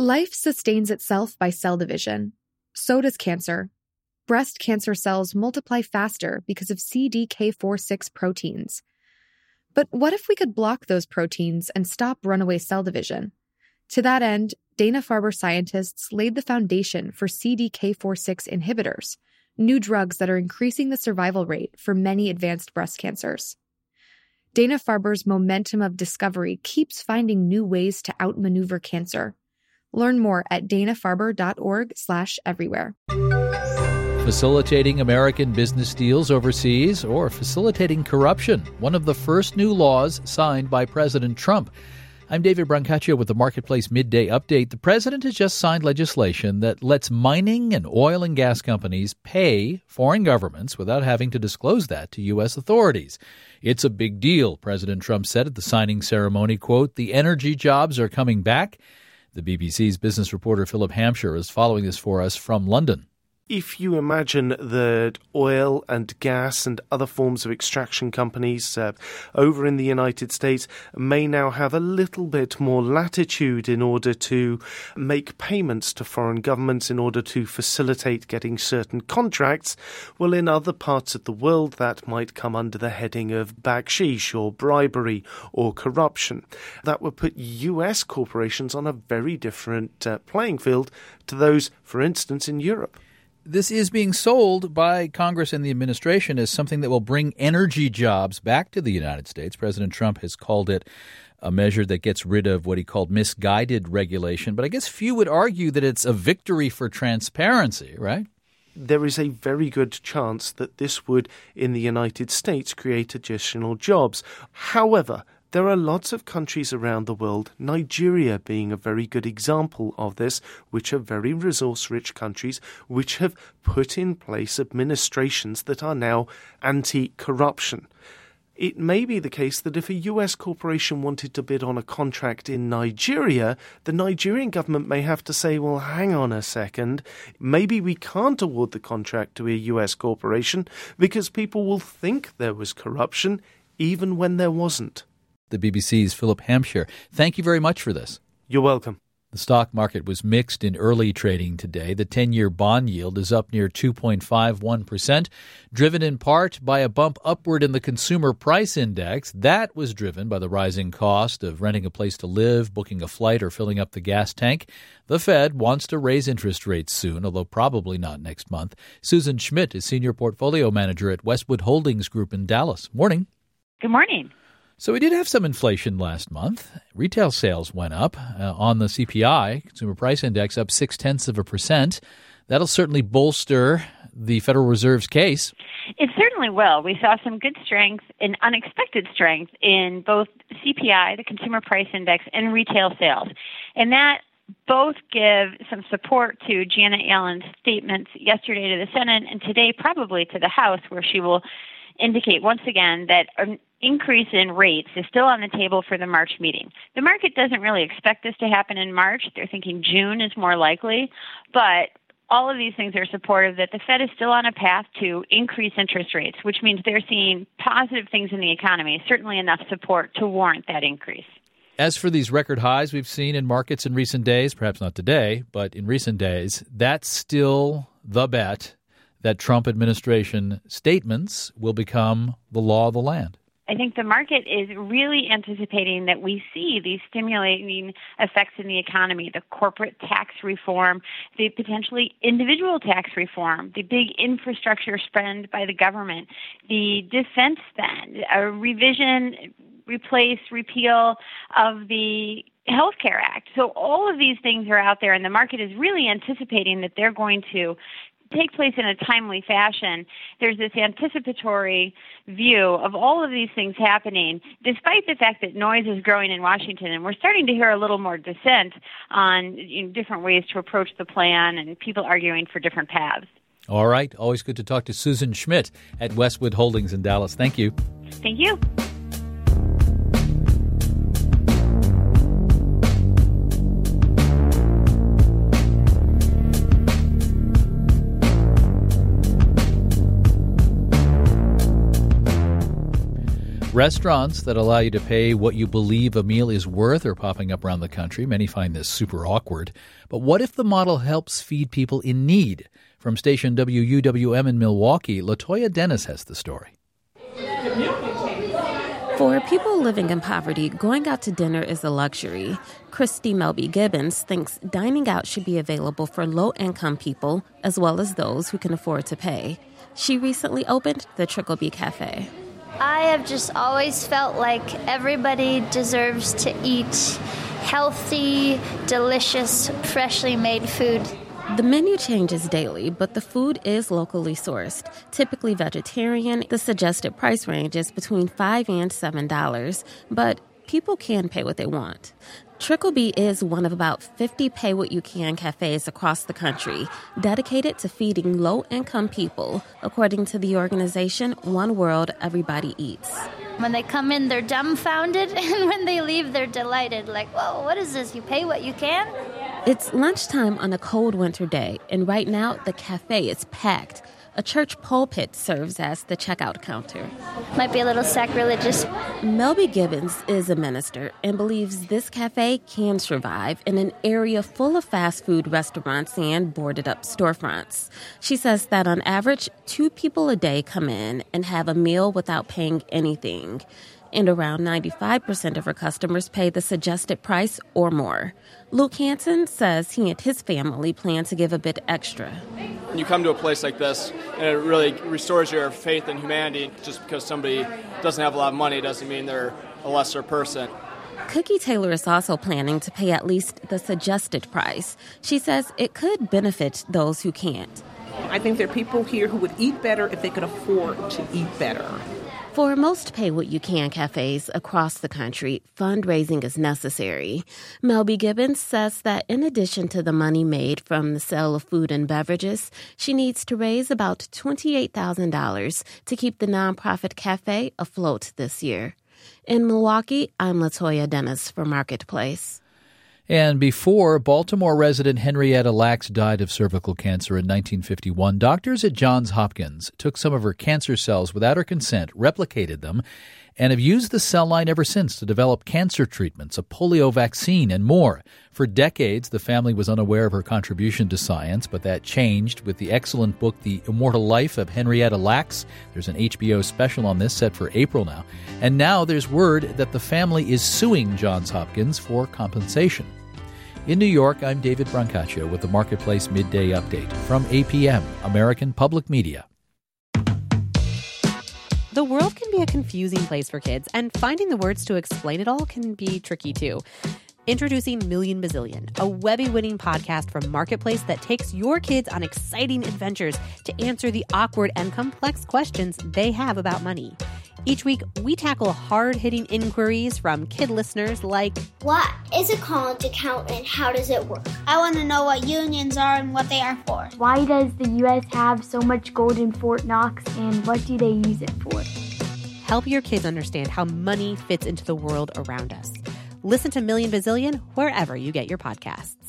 Life sustains itself by cell division. So does cancer. Breast cancer cells multiply faster because of CDK4/6 proteins. But what if we could block those proteins and stop runaway cell division? To that end, Dana-Farber scientists laid the foundation for CDK4/6 inhibitors, new drugs that are increasing the survival rate for many advanced breast cancers. Dana-Farber's momentum of discovery keeps finding new ways to outmaneuver cancer. Learn more at danafarber.org/everywhere. Facilitating American business deals overseas or facilitating corruption, one of the first new laws signed by President Trump. I'm David Brancaccio with the Marketplace Midday Update. The president has just signed legislation that lets mining and oil and gas companies pay foreign governments without having to disclose that to U.S. authorities. It's a big deal, President Trump said at the signing ceremony. Quote, "The energy jobs are coming back." The BBC's business reporter Philip Hampshire is following this for us from London. If you imagine that oil and gas and other forms of extraction companies over in the United States may now have a little bit more latitude in order to make payments to foreign governments in order to facilitate getting certain contracts, well, in other parts of the world that might come under the heading of backsheesh or bribery or corruption. That would put US corporations on a very different playing field to those, for instance, in Europe. This is being sold by Congress and the administration as something that will bring energy jobs back to the United States. President Trump has called it a measure that gets rid of what he called misguided regulation. But I guess few would argue that it's a victory for transparency, right? There is a very good chance that this would, in the United States, create additional jobs. However, there are lots of countries around the world, Nigeria being a very good example of this, which are very resource-rich countries, which have put in place administrations that are now anti-corruption. It may be the case that if a US corporation wanted to bid on a contract in Nigeria, the Nigerian government may have to say, well, hang on a second, maybe we can't award the contract to a US corporation because people will think there was corruption even when there wasn't. The BBC's Philip Hampshire. Thank you very much for this. You're welcome. The stock market was mixed in early trading today. The 10-year bond yield is up near 2.51%, driven in part by a bump upward in the consumer price index. That was driven by the rising cost of renting a place to live, booking a flight, or filling up the gas tank. The Fed wants to raise interest rates soon, although probably not next month. Susan Schmidt is Senior Portfolio Manager at Westwood Holdings Group in Dallas. Morning. Good morning. So we did have some inflation last month. Retail sales went up on the CPI, Consumer Price Index, up 0.6%. That'll certainly bolster the Federal Reserve's case. It certainly will. We saw some good strength and unexpected strength in both CPI, the Consumer Price Index, and retail sales. And that both give some support to Janet Yellen's statements yesterday to the Senate and today probably to the House, where she will indicate once again that an increase in rates is still on the table for the March meeting. The market doesn't really expect this to happen in March. They're thinking June is more likely. But all of these things are supportive that the Fed is still on a path to increase interest rates, which means they're seeing positive things in the economy, certainly enough support to warrant that increase. As for these record highs we've seen in markets in recent days, perhaps not today, but in recent days, that's still the bet that Trump administration statements will become the law of the land. I think the market is really anticipating that we see these stimulating effects in the economy, the corporate tax reform, the potentially individual tax reform, the big infrastructure spend by the government, the defense spend, a revision, replace, repeal of the Health Care Act. So all of these things are out there, and the market is really anticipating that they're going to take place in a timely fashion. There's this anticipatory view of all of these things happening, despite the fact that noise is growing in Washington, and we're starting to hear a little more dissent on different ways to approach the plan and people arguing for different paths. All right. Always good to talk to Susan Schmidt at Westwood Holdings in Dallas. Thank you. Thank you. Restaurants that allow you to pay what you believe a meal is worth are popping up around the country. Many find this super awkward. But what if the model helps feed people in need? From station WUWM in Milwaukee, LaToya Dennis has the story. For people living in poverty, going out to dinner is a luxury. Christy Melby Gibbons thinks dining out should be available for low-income people as well as those who can afford to pay. She recently opened the Trickle Bee Cafe. I have just always felt like everybody deserves to eat healthy, delicious, freshly made food. The menu changes daily, but the food is locally sourced. Typically vegetarian, the suggested price range is between $5 and $7, but people can pay what they want. Trickle Bee is one of about 50 pay-what-you-can cafes across the country, dedicated to feeding low-income people, according to the organization One World Everybody Eats. When they come in, they're dumbfounded, and when they leave, they're delighted. Like, whoa, what is this? You pay what you can? It's lunchtime on a cold winter day, and right now the cafe is packed. A church pulpit serves as the checkout counter. Might be a little sacrilegious. Melby Gibbons is a minister and believes this cafe can survive in an area full of fast food restaurants and boarded-up storefronts. She says that on average, 2 people a day come in and have a meal without paying anything. And around 95% of her customers pay the suggested price or more. Luke Hansen says he and his family plan to give a bit extra. You come to a place like this, and it really restores your faith in humanity. Just because somebody doesn't have a lot of money doesn't mean they're a lesser person. Cookie Taylor is also planning to pay at least the suggested price. She says it could benefit those who can't. I think there are people here who would eat better if they could afford to eat better. For most pay-what-you-can cafes across the country, fundraising is necessary. Melby Gibbons says that in addition to the money made from the sale of food and beverages, she needs to raise about $28,000 to keep the nonprofit cafe afloat this year. In Milwaukee, I'm LaToya Dennis for Marketplace. And before Baltimore resident Henrietta Lacks died of cervical cancer in 1951, doctors at Johns Hopkins took some of her cancer cells without her consent, replicated them, and have used the cell line ever since to develop cancer treatments, a polio vaccine, and more. For decades, the family was unaware of her contribution to science, but that changed with the excellent book, The Immortal Life of Henrietta Lacks. There's an HBO special on this set for April now. And now there's word that the family is suing Johns Hopkins for compensation. In New York, I'm David Brancaccio with the Marketplace Midday Update from APM, American Public Media. The world can be a confusing place for kids, and finding the words to explain it all can be tricky too. Introducing Million Bazillion, a Webby-winning podcast from Marketplace that takes your kids on exciting adventures to answer the awkward and complex questions they have about money. Each week, we tackle hard-hitting inquiries from kid listeners like, what is a college account and how does it work? I want to know what unions are and what they are for. Why does the U.S. have so much gold in Fort Knox and what do they use it for? Help your kids understand how money fits into the world around us. Listen to Million Bazillion wherever you get your podcasts.